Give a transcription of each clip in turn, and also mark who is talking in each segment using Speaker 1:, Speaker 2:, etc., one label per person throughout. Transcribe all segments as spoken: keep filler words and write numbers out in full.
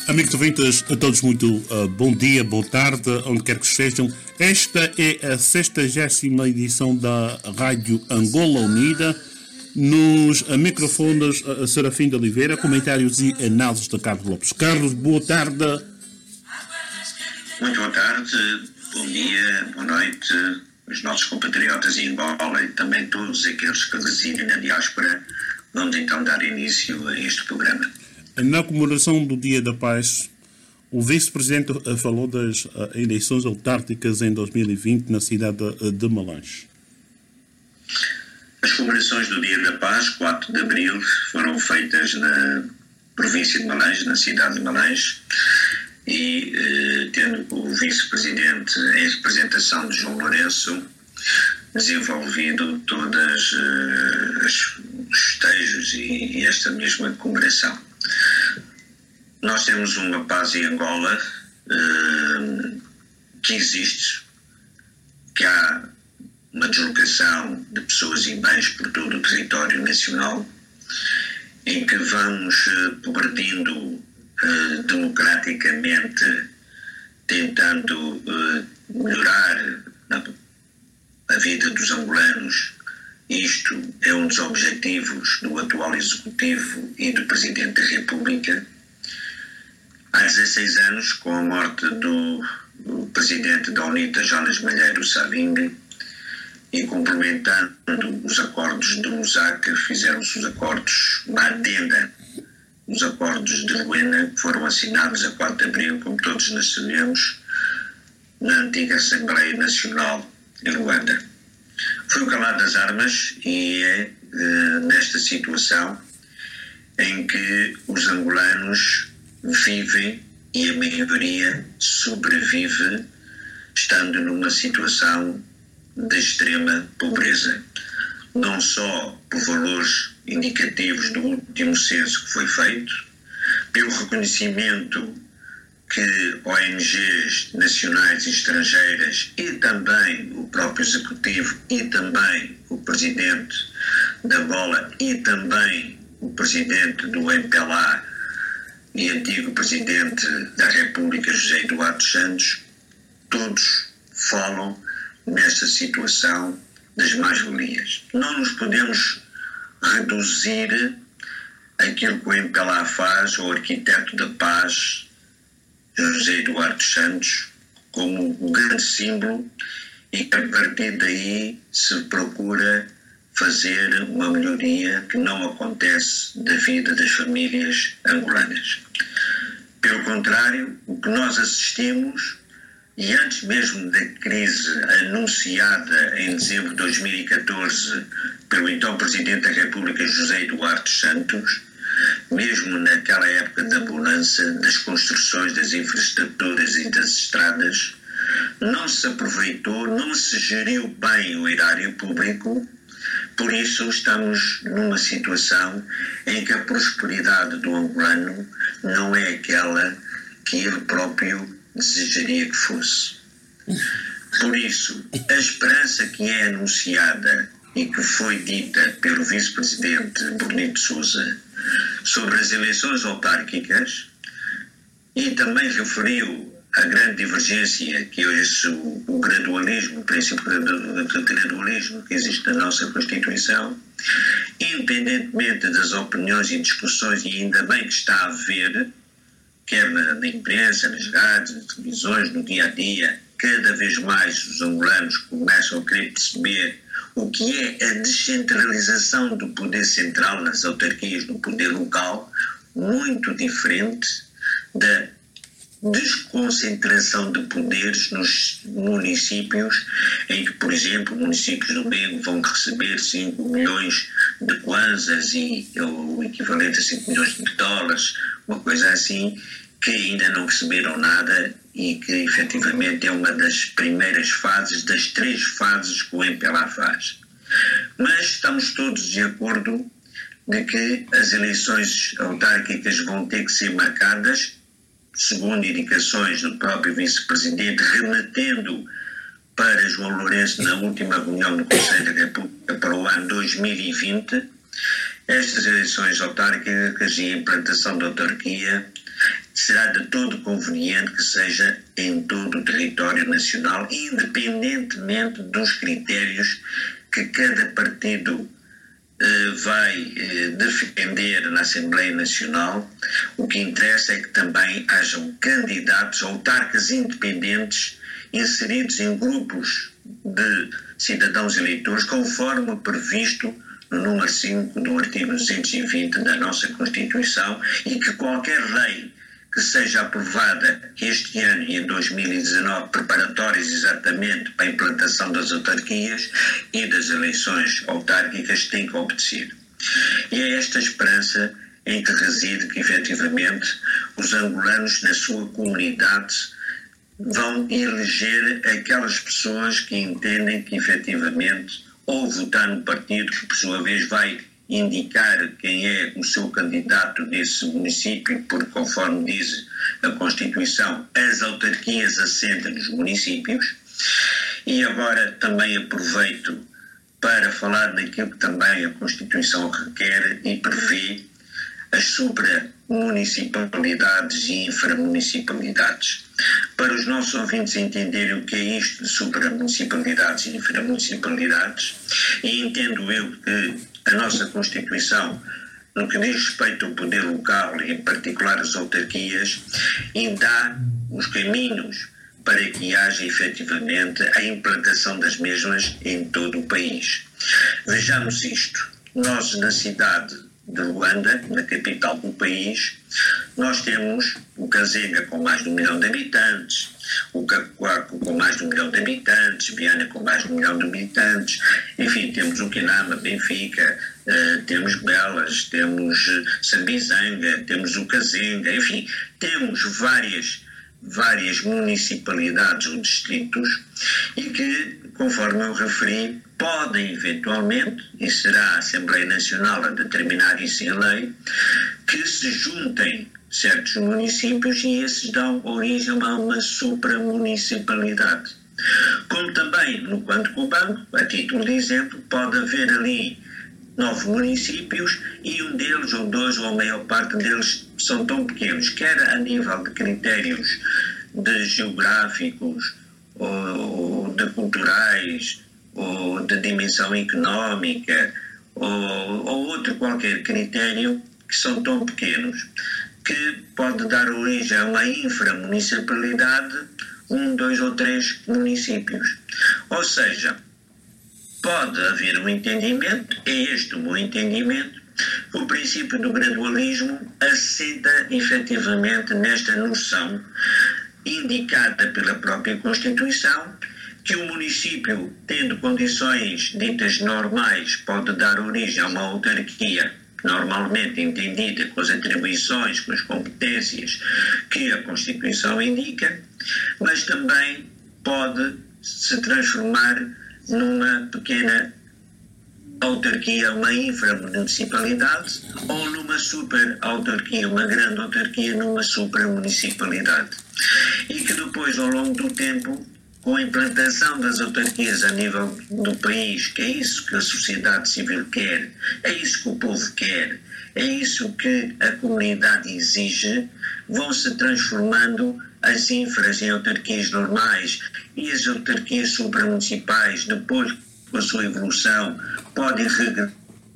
Speaker 1: Amigos ouvintes, a todos muito uh, bom dia, boa tarde, onde quer que estejam. Esta é a sexagésima edição da Rádio Angola Unida. Nos uh, microfones, uh, Serafim de Oliveira, comentários e análises de Carlos Lopes. Carlos, boa tarde.
Speaker 2: Muito boa tarde, bom dia, boa noite, os nossos compatriotas em Angola e também todos aqueles que residem na diáspora. Vamos então dar início a este programa.
Speaker 1: Na comemoração do Dia da Paz, o vice-presidente falou das eleições autárquicas em dois mil e vinte na cidade de Malange.
Speaker 2: As comemorações do Dia da Paz, quatro de abril, foram feitas na província de Malange, na cidade de Malange, e eh, tendo o vice-presidente, em representação de João Lourenço, desenvolvido todas eh, as, os festejos e, e esta mesma comemoração. Nós temos uma paz em Angola uh, que existe, que há uma deslocação de pessoas e bens por todo o território nacional, em que vamos uh, progredindo uh, democraticamente, tentando uh, melhorar a, a vida dos angolanos. Isto é um dos objetivos do atual Executivo e do Presidente da República. Há dezasseis anos, com a morte do, do Presidente da UNITA, Jonas Malheiro Savimbi, e complementando os acordos de Lusaka, fizeram-se os acordos, uma adenda, os acordos de Luena, que foram assinados a quatro de abril, como todos nós sabemos, na antiga Assembleia Nacional em Luanda. Foi o calar das armas e é eh, nesta situação em que os angolanos vivem e a maioria sobrevive estando numa situação de extrema pobreza. Não só por valores indicativos do último censo que foi feito, pelo reconhecimento que O N Gs nacionais e estrangeiras e também o próprio Executivo e também o Presidente da Angola e também o Presidente do M P L A e antigo Presidente da República, José Eduardo Santos, todos falam nesta situação das mais-valias. Não nos podemos reduzir aquilo que o M P L A faz, o arquiteto da paz, José Eduardo Santos, como um grande símbolo, e que a partir daí se procura fazer uma melhoria que não acontece da vida das famílias angolanas. Pelo contrário, o que nós assistimos, e antes mesmo da crise anunciada em dezembro de dois mil e catorze pelo então Presidente da República, José Eduardo Santos, mesmo naquela época da bonança, das construções das infraestruturas e das estradas, não se aproveitou, não se geriu bem o erário público. Por isso estamos numa situação em que a prosperidade do angolano não é aquela que ele próprio desejaria que fosse. Por isso, a esperança que é anunciada e que foi dita pelo vice-presidente Bonito Sousa sobre as eleições autárquicas, e também referiu a grande divergência que é esse, o, o gradualismo, o princípio do gradualismo que existe na nossa Constituição, independentemente das opiniões e discussões, e ainda bem que está a haver, quer na, na imprensa, nas rádios, nas televisões, no dia a dia, cada vez mais os angolanos começam a querer perceber o que é a descentralização do poder central nas autarquias, no poder local, muito diferente da desconcentração de poderes nos municípios, em que, por exemplo, municípios do Bego vão receber cinco milhões de kwanzas e o equivalente a cinco milhões de dólares, uma coisa assim, que ainda não receberam nada e que efetivamente é uma das primeiras fases, das três fases que o M P L A faz. Mas estamos todos de acordo de que as eleições autárquicas vão ter que ser marcadas, segundo indicações do próprio vice-presidente, remetendo para João Lourenço na última reunião do Conselho da República para o ano dois mil e vinte, estas eleições autárquicas e a implantação da autarquia será de todo conveniente que seja em todo o território nacional, independentemente dos critérios que cada partido eh, vai eh, defender na Assembleia Nacional. O que interessa é que também hajam candidatos, autarcas independentes, inseridos em grupos de cidadãos eleitores, conforme o previsto no número cinco do artigo duzentos e vinte da nossa Constituição, e que qualquer lei que seja aprovada este ano e em dois mil e dezanove, preparatórias exatamente para a implantação das autarquias e das eleições autárquicas, tem que obedecer. E é esta esperança em que reside que, efetivamente, os angolanos, na sua comunidade, vão eleger aquelas pessoas que entendem que, efetivamente, ou votar no partido que, por sua vez, vai indicar quem é o seu candidato desse município, porque, conforme diz a Constituição, as autarquias assentam nos municípios. E agora também aproveito para falar daquilo que também a Constituição requer e prevê: as supramunicipalidades e inframunicipalidades. Para os nossos ouvintes entenderem o que é isto de supramunicipalidades e inframunicipalidades, e entendo eu que a nossa Constituição, no que diz respeito ao poder local e em particular as autarquias, dá os caminhos para que haja efetivamente a implantação das mesmas em todo o país. Vejamos isto. Nós, na cidade de Luanda, na capital do país, nós temos o Kazenga com mais de um milhão de habitantes, o Cacoaco com mais de um milhão de habitantes, Viana com mais de um milhão de habitantes, enfim, temos o Quinama, Benfica, uh, temos Belas, temos uh, Sambizanga, temos o Kazenga, enfim, temos várias, várias municipalidades ou distritos e que, conforme eu referi, podem eventualmente, e será a Assembleia Nacional a determinar isso em lei, que se juntem certos municípios e esses dão origem a uma supramunicipalidade. Como também, no quanto com o banco, a título de exemplo, pode haver ali nove municípios e um deles, ou dois, ou a maior parte deles são tão pequenos, quer a nível de critérios de geográficos, ou de culturais, ou de dimensão económica, ou, ou outro qualquer critério, que são tão pequenos que pode dar origem a uma inframunicipalidade, um, dois ou três municípios. Ou seja, pode haver um entendimento, é este o meu entendimento, que o princípio do gradualismo assenta efetivamente nesta noção indicada pela própria Constituição, que o município, tendo condições ditas normais, pode dar origem a uma autarquia normalmente entendida com as atribuições, com as competências que a Constituição indica, mas também pode se transformar numa pequena autarquia, uma inframunicipalidade, ou numa super-autarquia, uma grande autarquia, numa supramunicipalidade. E que depois, ao longo do tempo, com a implantação das autarquias a nível do país, que é isso que a sociedade civil quer, é isso que o povo quer, é isso que a comunidade exige, vão se transformando as infras em autarquias normais e as autarquias supramunicipais, depois, com a sua evolução, podem regredir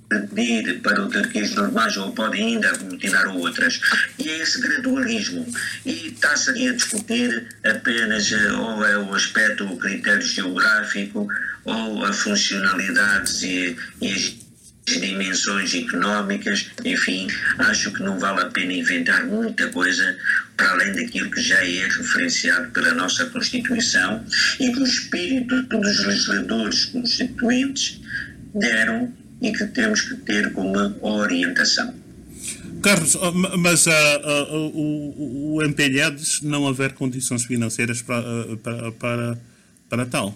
Speaker 2: para autarquias normais ou podem ainda aglutinar outras. E é esse gradualismo. E está-se ali a discutir apenas ou é o aspecto, o critério geográfico, ou a funcionalidades e, e as dimensões económicas. Enfim, acho que não vale a pena inventar muita coisa para além daquilo que já é referenciado pela nossa Constituição e que o espírito dos legisladores constituintes deram e que temos que ter como orientação.
Speaker 1: Carlos, mas uh, uh, o, o empenhado diz não haver condições financeiras para, uh, para, para, para tal.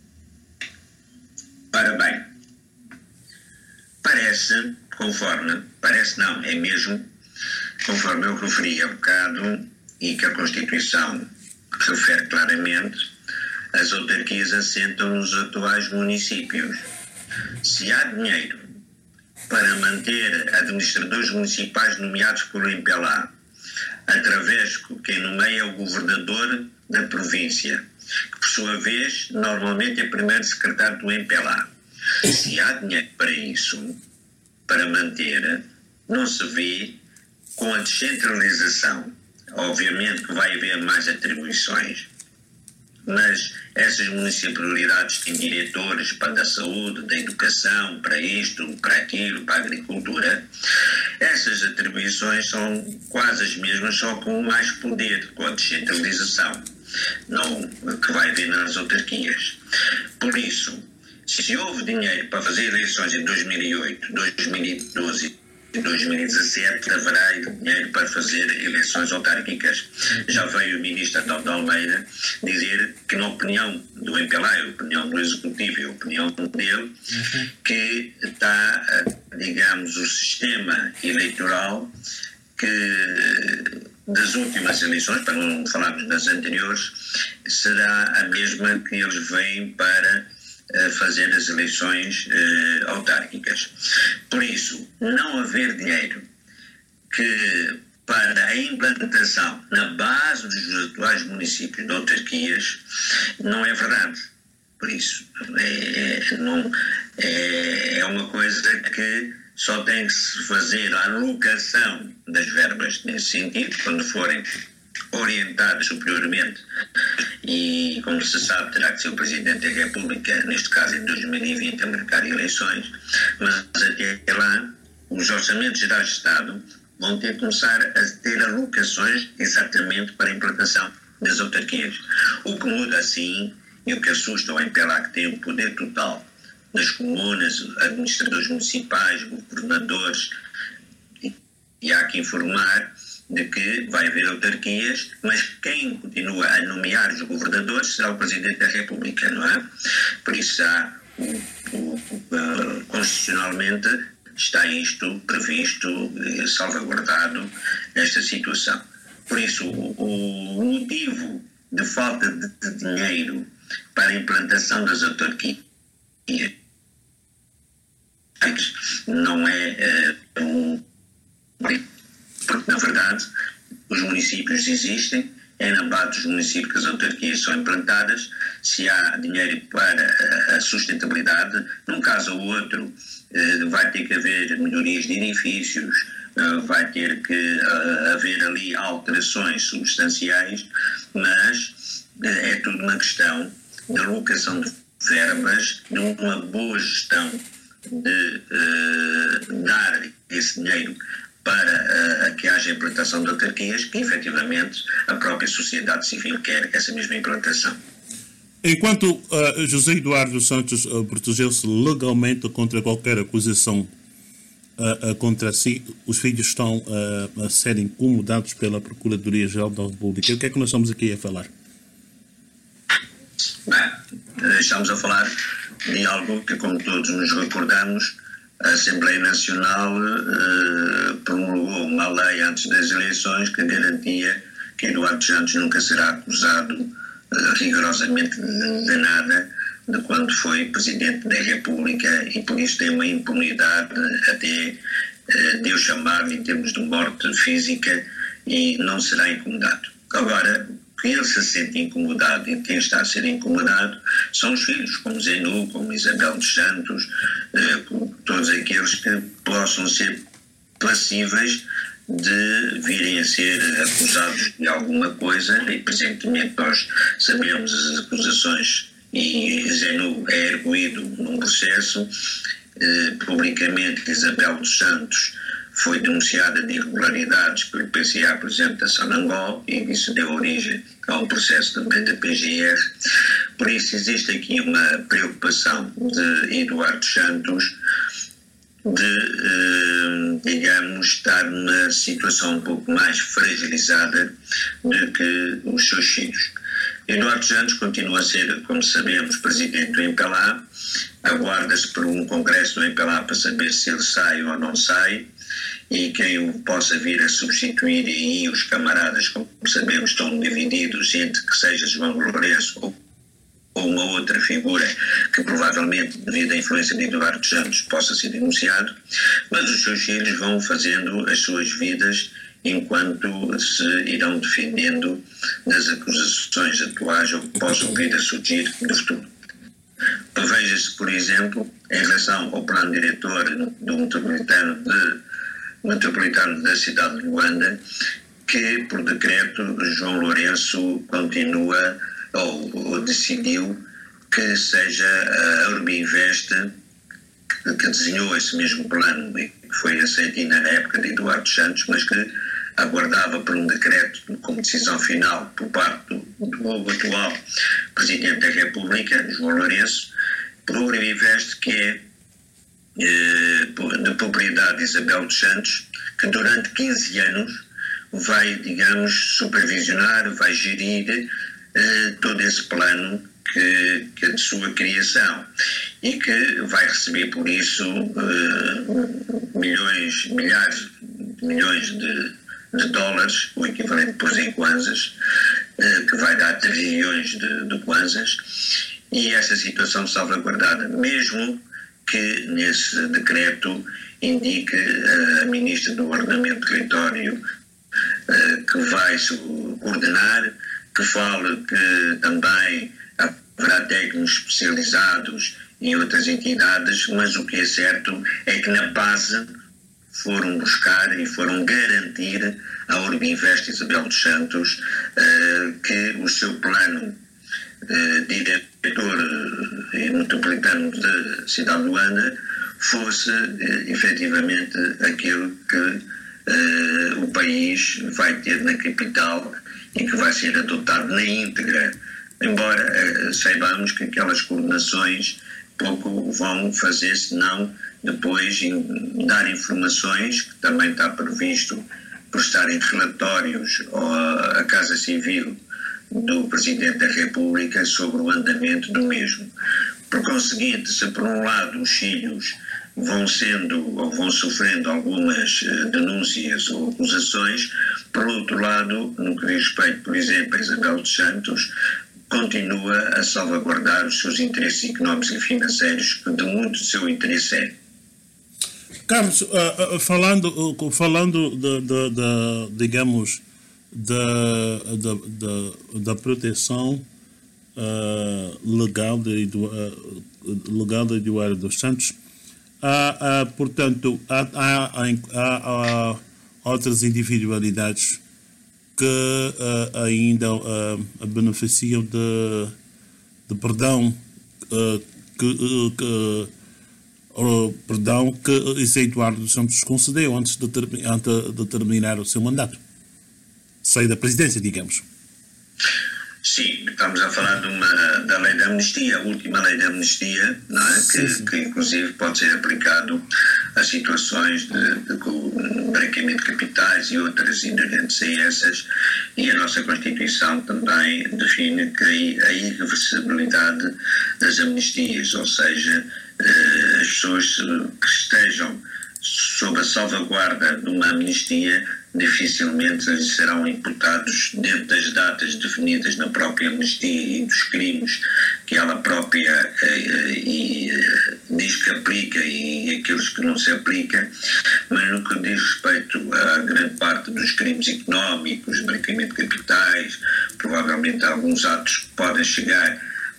Speaker 2: Ora bem, parece, conforme, parece não, é mesmo, conforme eu referi há bocado, e que a Constituição refere claramente, as autarquias assentam nos atuais municípios. Se há dinheiro para manter administradores municipais nomeados pelo M P L A, através Exco, quem nomeia é o governador da província, que por sua vez normalmente é primeiro secretário do M P L A. Se há dinheiro para isso, para manter, não se vê com a descentralização. Obviamente que vai haver mais atribuições, mas essas municipalidades têm diretores para a saúde, da educação, para isto, para aquilo, para a agricultura. Essas atribuições são quase as mesmas, só com mais poder, com a descentralização, não, que vai haver nas autarquias. Por isso, se houve dinheiro para fazer eleições em dois mil e oito, dois mil e doze e dois mil e dezassete, haverá dinheiro para fazer eleições autárquicas. Já veio o ministro Adão de Almeida dizer que, na opinião do M P L A, a opinião do Executivo e a opinião dele, que está, digamos, o sistema eleitoral que das últimas eleições, para não falarmos das anteriores, será a mesma que eles veem para uh, fazer as eleições uh, autárquicas. Por isso, não haver dinheiro que para a implantação na base dos atuais municípios de autarquias não é verdade. Por isso, é, é, não, é, é uma coisa que só tem que se fazer a alocação das verbas nesse sentido, quando forem orientadas superiormente. E, como se sabe, terá que ser o Presidente da República, neste caso em dois mil e vinte, a marcar eleições. Mas até lá, os orçamentos gerais de Estado vão ter que começar a ter alocações exatamente para a implantação das autarquias. O que muda, assim, e o que assusta o M P L A, que tem o poder total nas comunas, administradores municipais, governadores, e há que informar de que vai haver autarquias, mas quem continua a nomear os governadores será o Presidente da República, não é? Por isso há, o, o, o, constitucionalmente está isto previsto, salvaguardado nesta situação. Por isso, o, o motivo de falta de, de dinheiro para a implantação das autarquias não é uh, um... Porque, na verdade, os municípios existem, é na base dos municípios que as autarquias são implantadas. Se há dinheiro para a sustentabilidade, num caso ou outro, uh, vai ter que haver melhorias de edifícios, uh, vai ter que uh, haver ali alterações substanciais, mas uh, é tudo uma questão de alocação de verbas, de uma boa gestão, de uh, dar esse dinheiro para uh, que haja implantação de autarquias, que efetivamente a própria sociedade civil quer essa mesma implantação.
Speaker 1: Enquanto uh, José Eduardo Santos uh, protegeu-se legalmente contra qualquer acusação uh, uh, contra si, os filhos estão uh, a ser incomodados pela Procuradoria-Geral da República. O que é que nós estamos aqui a falar?
Speaker 2: Bem, estamos a falar de algo que, como todos nos recordamos, a Assembleia Nacional uh, promulgou uma lei antes das eleições que garantia que Eduardo Santos nunca será acusado uh, rigorosamente de, de nada de quando foi Presidente da República, e por isso tem uma impunidade até uh, de eu chamar-lhe em termos de morte física, e não será incomodado. Agora, quem ele se sente incomodado e quem está a ser incomodado são os filhos, como Zenu, como Isabel dos Santos, eh, como todos aqueles que possam ser passíveis de virem a ser acusados de alguma coisa, e presentemente nós sabemos as acusações, e Zenu é erguido num processo. Eh, publicamente, Isabel dos Santos foi denunciada de irregularidades pelo P C A, Presidente da Sonangol, e isso deu origem a um processo também da P G R. Por isso existe aqui uma preocupação de Eduardo Santos de, eh, digamos, estar numa situação um pouco mais fragilizada do que os seus filhos. Eduardo Santos continua a ser, como sabemos, Presidente do M P L A. Aguarda-se por um congresso do M P L A para saber se ele sai ou não sai, e quem o possa vir a substituir. E os camaradas, como sabemos, estão divididos entre que seja João Lourenço ou, ou uma outra figura que provavelmente, devido à influência de Eduardo Santos, possa ser denunciado. Mas os seus filhos vão fazendo as suas vidas enquanto se irão defendendo das acusações atuais ou que possam vir a surgir no futuro. Veja-se, por exemplo, em relação ao plano diretor do metropolitano, de, metropolitano da cidade de Luanda, que por decreto João Lourenço continua ou, ou decidiu que seja a Urbinvest que, que desenhou esse mesmo plano e que foi aceito na época de Eduardo Santos, mas que aguardava por um decreto como decisão final por parte do, do atual Presidente da República, João Lourenço, por Urbinvest, que é eh, de propriedade de Isabel dos Santos, que durante quinze anos vai, digamos, supervisionar, vai gerir eh, todo esse plano que, que é de sua criação e que vai receber por isso eh, milhões, milhares de milhões de, de dólares, o equivalente por em kwanzas, eh, que vai dar trilhões de, de kwanzas, e essa situação salvaguardada, mesmo que nesse decreto indique a Ministra do Ordenamento do Território que vai se coordenar, que fale que também haverá técnicos especializados em outras entidades, mas o que é certo é que na base foram buscar e foram garantir à Urbinvest Isabel dos Santos que o seu plano diretor metropolitano da cidade de Luanda fosse efetivamente aquilo que Uh, o país vai ter na capital e que vai ser adotado na íntegra, embora uh, saibamos que aquelas coordenações pouco vão fazer, senão depois em dar informações, que também está previsto por estarem relatórios à Casa Civil do Presidente da República sobre o andamento do mesmo. Por conseguinte, se por um lado os filhos vão sendo ou vão sofrendo algumas uh, denúncias ou acusações, por outro lado, no que diz respeito, por exemplo, a Isabel dos Santos, continua a salvaguardar os seus interesses económicos e financeiros, que de muito do seu interesse é.
Speaker 1: Carlos, uh, uh, falando, uh, falando de, de, de, digamos, da, da, da, da proteção uh, legal, de, uh, legal de Eduardo dos Santos, Há, há, portanto, há, há, há, há outras individualidades que uh, ainda uh, beneficiam de, de perdão uh, que, uh, que, uh, perdão que Eduardo dos Santos concedeu antes de, ter, antes de terminar o seu mandato. Sair da presidência, digamos.
Speaker 2: Sim, estamos a falar de uma, da lei da amnistia, a última lei da amnistia, não é? Que, sim, sim. que inclusive pode ser aplicado a situações de, de branqueamento de capitais e outras inerentes a essas, e a nossa Constituição também define que a irreversibilidade das amnistias, ou seja, as pessoas que estejam sob a salvaguarda de uma amnistia dificilmente lhes serão imputados dentro das datas definidas na própria amnistia e dos crimes que ela própria eh, e, eh, diz que aplica e aqueles que não se aplica, mas no que diz respeito a grande parte dos crimes económicos, branqueamento de capitais, provavelmente alguns atos que podem chegar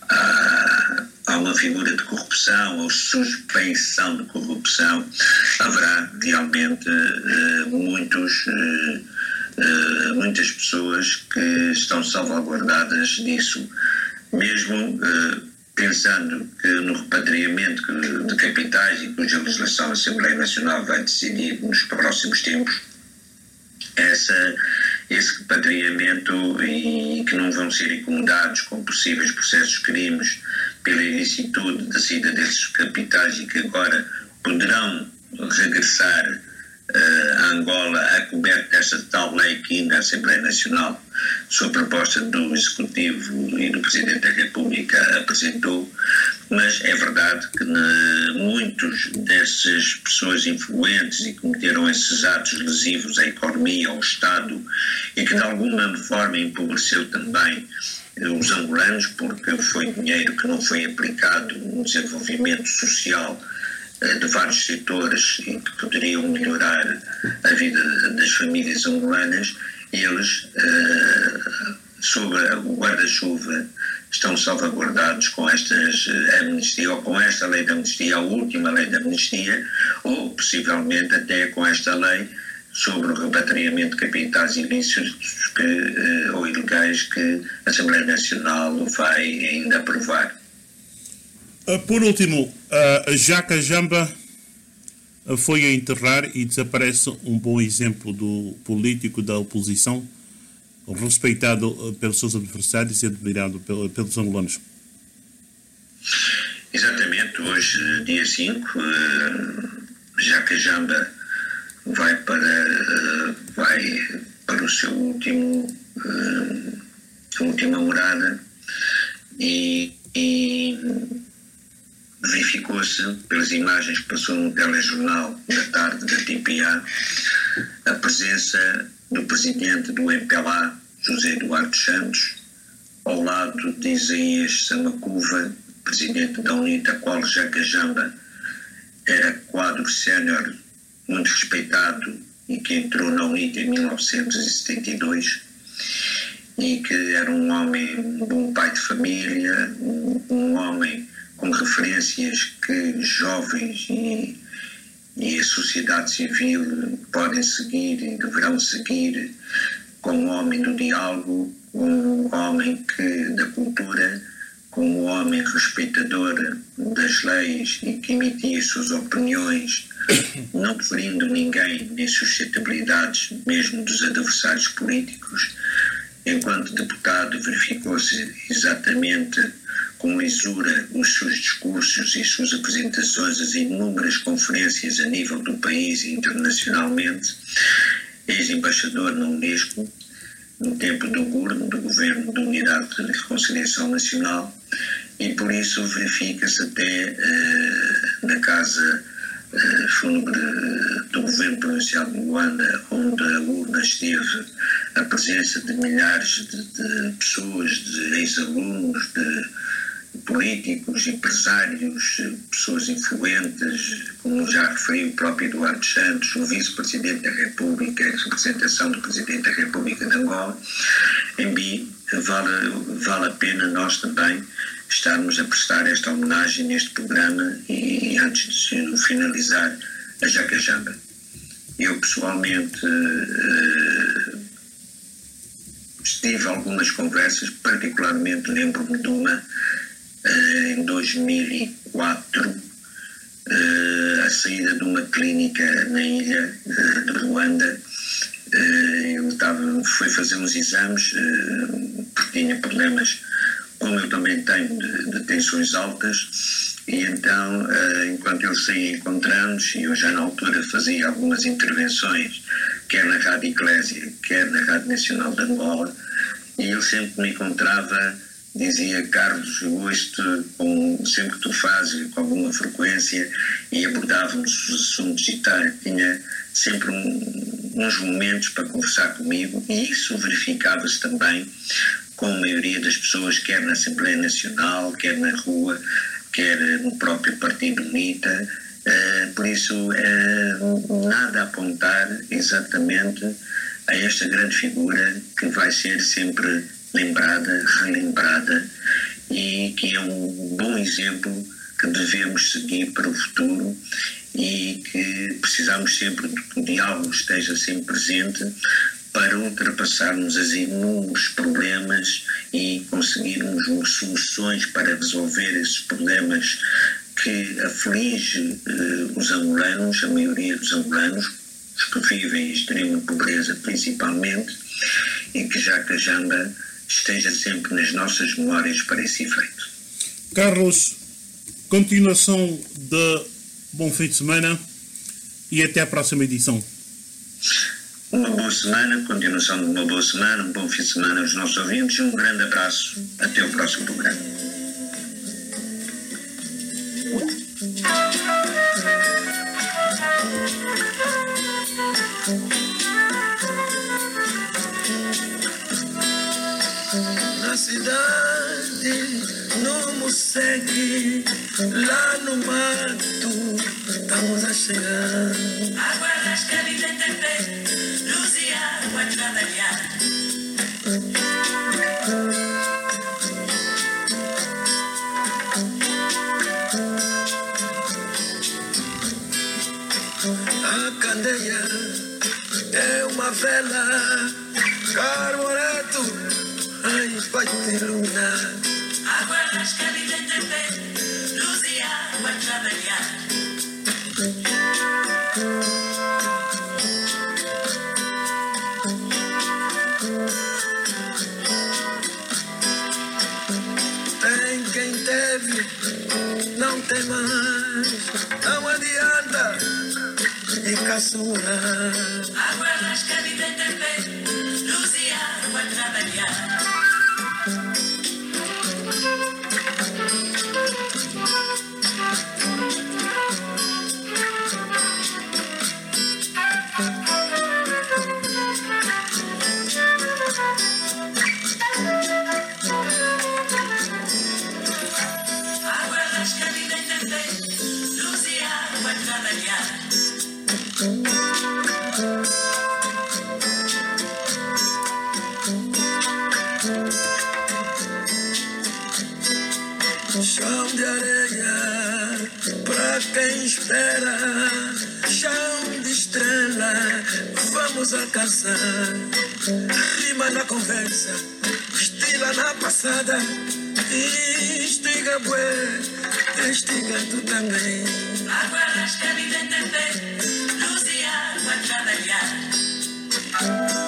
Speaker 2: a há uma figura de corrupção ou suspeição de corrupção, haverá realmente uh, muitos, uh, uh, muitas pessoas que estão salvaguardadas disso, mesmo uh, pensando que no repatriamento de capitais e cuja legislação a Assembleia Nacional vai decidir nos próximos tempos, essa, esse repatriamento e que não vão ser incomodados com possíveis processos de crimes pela ilicitude da saída desses capitais e que agora poderão regressar uh, a Angola a coberto desta tal lei que ainda a Assembleia Nacional, sob proposta do Executivo e do Presidente da República, apresentou, mas é verdade que na, muitos dessas pessoas influentes e que cometeram esses atos lesivos à economia, ao Estado e que de alguma forma empobreceu também os angolanos, porque foi dinheiro que não foi aplicado no desenvolvimento social de vários setores e que poderiam melhorar a vida das famílias angolanas, eles, sob o guarda-chuva, estão salvaguardados com estas amnistia, ou com esta lei de amnistia, a última lei de amnistia, ou possivelmente até com esta lei sobre o repatriamento de capitais ilícitos que, ou ilegais que a Assembleia Nacional vai ainda aprovar.
Speaker 1: Por último, a Jaca Jamba foi a enterrar e desaparece um bom exemplo do político da oposição, respeitado pelos seus adversários e admirado pelos angolanos.
Speaker 2: Exatamente, hoje, dia cinco, Jaca Jamba vai para, vai para o seu último, a última morada e, e verificou-se, pelas imagens que passou no telejornal da tarde da T P A, a presença do presidente do M P L A, José Eduardo Santos, ao lado de Isaías Samacuva, presidente da UNITA, a qual Jaca Jamba era quadro sénior, muito respeitado e que entrou na UNITA em mil novecentos e setenta e dois e que era um homem, um bom pai de família, um, um homem com referências que jovens e, e a sociedade civil podem seguir e deverão seguir, como um homem do diálogo, como um homem que, da cultura, como um homem respeitador das leis e que emitia suas opiniões, não ferindo ninguém nem suscetibilidades, mesmo dos adversários políticos. Enquanto deputado, verificou-se exatamente com lisura os seus discursos e suas apresentações, as inúmeras conferências a nível do país e internacionalmente. Ex-embaixador na Unesco, no tempo do G U R N, do Governo de Unidade de Reconciliação Nacional, e por isso verifica-se até uh, na Casa uh, Fúnebre do Governo Provincial de Luanda, onde a urna esteve, a presença de milhares de, de pessoas, de ex-alunos, de políticos, empresários, pessoas influentes, como já referiu o próprio Eduardo Santos, o vice-presidente da República, a representação do presidente da República de Angola. Em mim, vale, vale a pena nós também estarmos a prestar esta homenagem neste programa e, antes de finalizar, a Jaca Jamba. Eu, pessoalmente, tive algumas conversas, particularmente lembro-me de uma em dois mil e quatro, a saída de uma clínica na ilha de Luanda. Eu estava, fui fazer uns exames porque tinha problemas, como eu também tenho, de, de tensões altas, e então, enquanto eu saía, encontramos, e eu já na altura fazia algumas intervenções, quer na Rádio Eclésia, quer na Rádio Nacional de Angola, e ele sempre me encontrava, dizia: Carlos, eu ouço-te com, sempre que tu fazes, com alguma frequência, e abordávamos os assuntos e tal. Tinha sempre um, uns momentos para conversar comigo, e isso verificava-se também com a maioria das pessoas, quer na Assembleia Nacional, quer na rua, quer no próprio Partido UNITA. Uh, por isso, uh, nada a apontar exatamente a esta grande figura que vai ser sempre lembrada, relembrada, e que é um bom exemplo que devemos seguir para o futuro e que precisamos sempre que o diálogo esteja sempre presente para ultrapassarmos os inúmeros problemas e conseguirmos soluções para resolver esses problemas que aflige uh, os angolanos, a maioria dos angolanos, os que vivem em extrema pobreza principalmente, e que Jaca Jamba esteja sempre nas nossas memórias para esse efeito.
Speaker 1: Carlos, continuação de bom fim de semana e até à próxima edição.
Speaker 2: Uma boa semana, continuação de uma boa semana, um bom fim de semana aos nossos ouvintes, um grande abraço, até o próximo programa.
Speaker 3: Na cidade, no Mossegue, lá no mato, estamos a chegar.
Speaker 4: Aguardas que a vida tem feito, luz e água a trabalhar.
Speaker 3: A candeia é uma vela, carbureto, ai, vai te iluminar.
Speaker 4: Aguardas que a vida tem feito, luz e água a trabalhar.
Speaker 3: Tem quem teve, não tem mais, não adianta e caçula.
Speaker 4: Aguardas que a vida tem feito, luz e água a trabalhar. Aguardas que a vida tem feito, luz e água a trabalhar.
Speaker 3: Chão de areia pra quem espera, chão de estrela vamos alcançar. Rima na conversa, estila na passada, estiga bué, estiga tu também.
Speaker 4: Aguardas que a vida tem feito, luz e água a trabalhar.